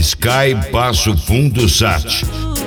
Sky Passo Fundo Sat.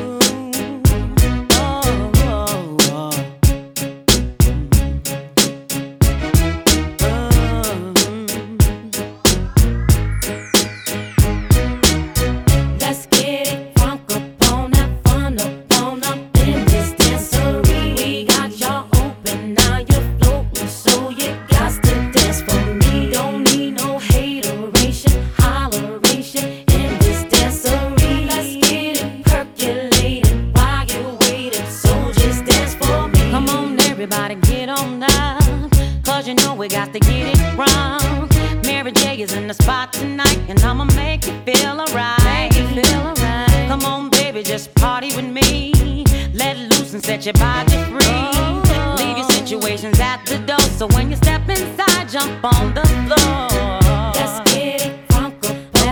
Everybody get on up, cause you know we got to get it wrong. Mary J is in the spot tonight, and I'ma make you feel alright. Come on, baby, just party with me. Let loose and set your body free. Leave your situations at the door, so when you step inside, jump on the floor. Let's get it crunk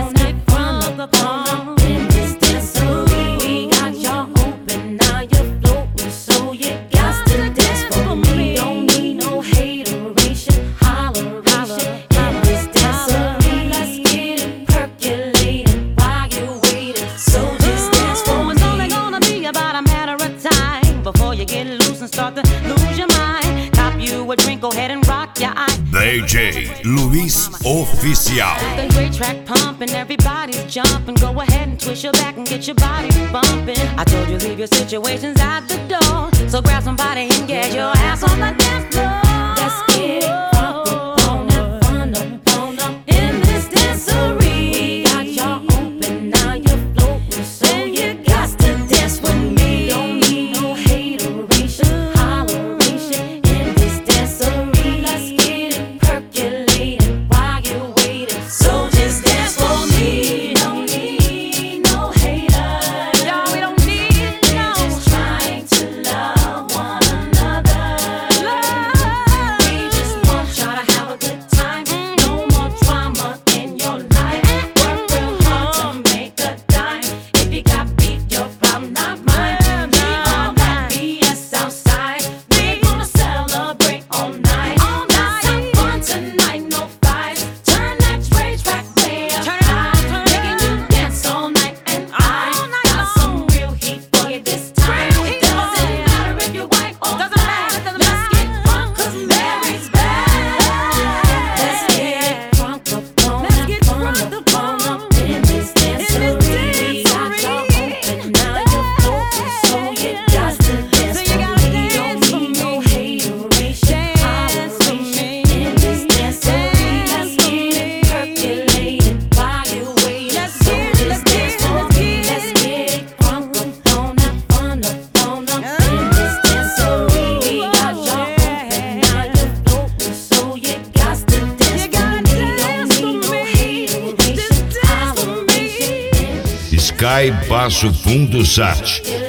up in this dancery. We got y'all open, now you're floating, so you got to dance for me. Don't need no hateration, holleration in this dancery. Let's get it percolating while you're waiting, so just dance for me. It's only gonna be about a matter of time before you get loose and start to lose your mind. Cop you a drink, go ahead and rock your eye. DJ Luis Oficial. The great track pumping, everybody's jumping. Go ahead and twist your back and get your body bumping. I told you leave your situations at the door, so grab somebody and get your ass on the dance floor. Let's get it crunk up in this dancery. We got y'all open, now you're floating, so you got to dance with me. Don't need no hateration, holleration in this dancery. Let's get it percolating while you're waiting, so just dance for me. Don't need no haters, y'all, we don't need no. We're just trying to love one another. We just want y'all to have a good time. No more drama in your life. Work real hard to make a dime. If you got beef, your problem, not mine. Leave all that BS outside. We're gonna celebrate all night. Let's have fun tonight, no fights. Turn that rage track way up high, making you dance all night. And I got some real heat for you this time. It doesn't matter if you're white or black. Let's get crunk 'cause Mary's back. Let's get crunk up in this dancery. We got y'all open, now you're floating, so you got to dance for me. Don't need no hateration, holleration in this dancery. Let's get it percolating while you're waiting, so just dance for me. Let's get it crunk up in this dancery. We got y'all open, now you're floating, so you got to dance for me. Don't need no hateration, holleration in Sky Passo Fundo Sat.